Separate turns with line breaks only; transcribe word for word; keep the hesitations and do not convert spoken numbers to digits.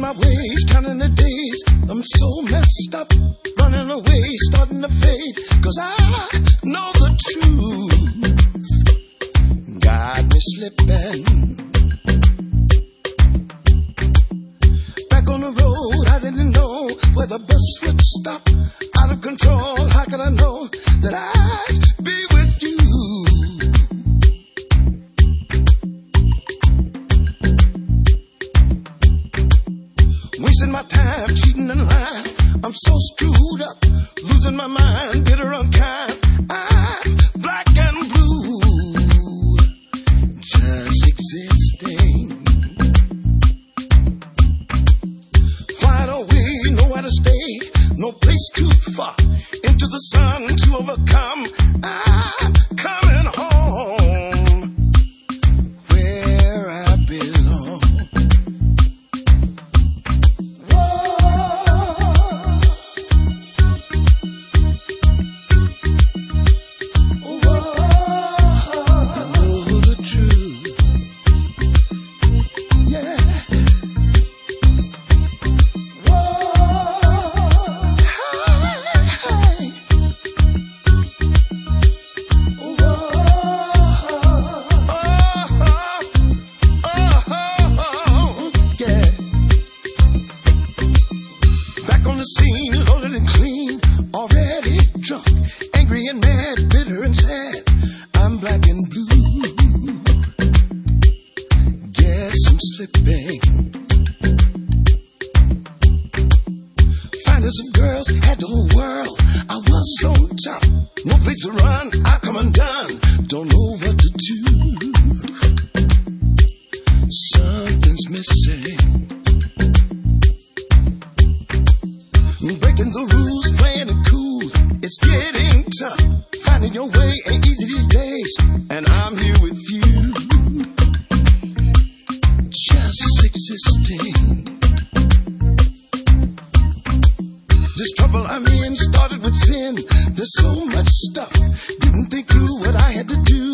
my ways, counting the days. I'm so messed up, running away, starting to fade. Cause I know the truth got me slipping. Back on the road, I didn't know where the bus would stop. Out of control, how could I know that I'd be with you? Wasting my time, cheating and lying. I'm so screwed up, losing my mind, bitter, unkind. I'm black and blue, just existing. Flying away, nowhere to stay, no place too far. Into the sun to overcome. I'm coming home, where I belong. The scene, loaded and clean, already drunk, angry and mad, bitter and sad. I'm black and blue. Guess I'm slipping. Finders of girls had the whole world. I was on top, no place to run. I come undone, don't know what to do. Something's missing. Breaking the rules, playing it cool, it's getting tough. Finding your way ain't easy these days, and I'm here with you, just existing. This trouble I'm in started with sin. There's so much stuff, didn't think through what I had to do.